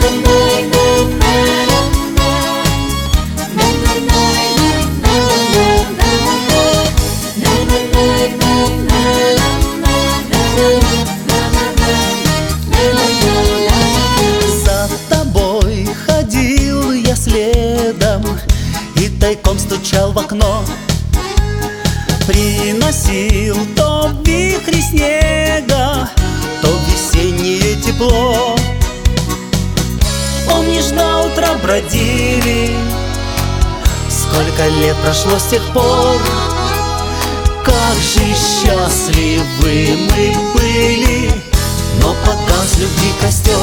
За тобой ходил я следом и тайком стучал в окно. Приносил то вихри снега, то весеннее тепло. Помнишь, до утра бродили, сколько лет прошло с тех пор. Как же счастливы мы были, но погас любви костер.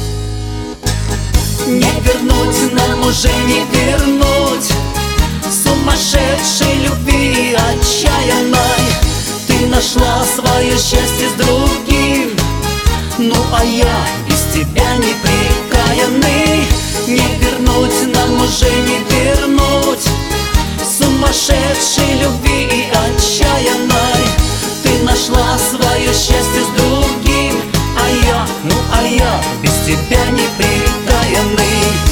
Не вернуть нам уже не вернуть сумасшедшей любви отчаянной. Ты нашла свое счастье с другим, ну а я без тебя неприкаянный. Не вернуть нам уже не вернуть сумасшедшей любви отчаянной. Ты нашла свое счастье с другим, а я без тебя неприкаянный.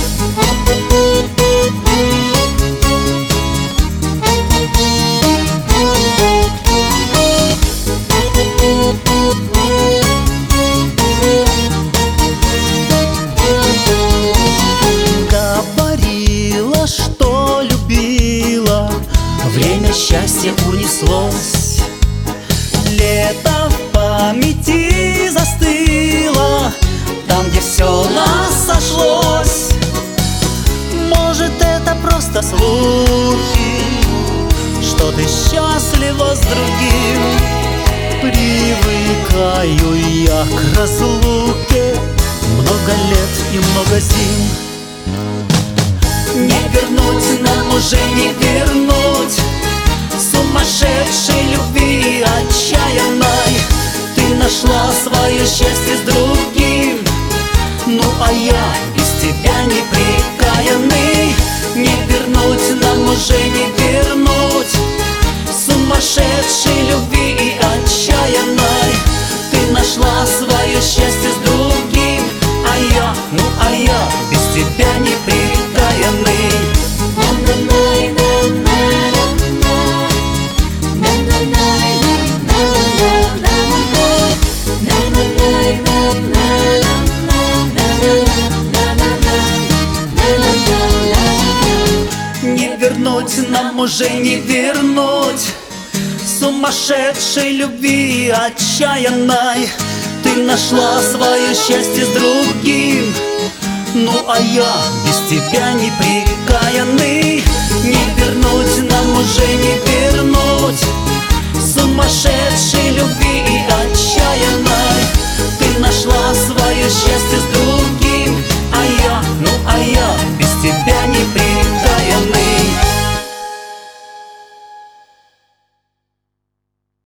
Говорила, что любила, время счастья унеслось. Лето в памяти застыло, там, где все у нас сошлось. Может, это просто слухи, что ты счастлива с другим. Привыкаю я к разлуке, много лет и много зим. Не вернуть нам уже не вернуть сумасшедшей любви отчаянной. Ты нашла свое счастье с другим, ну а я без тебя неприкаянный. Не вернуть нам уже не вернуть сумасшедшей любви отчаянной. Ты нашла свое счастье с другим, а я без тебя неприкаянный. Не вернуть нам уже не вернуть сумасшедшей любви отчаянной. Ты нашла свое счастье с другим, ну а я без тебя неприкаянный.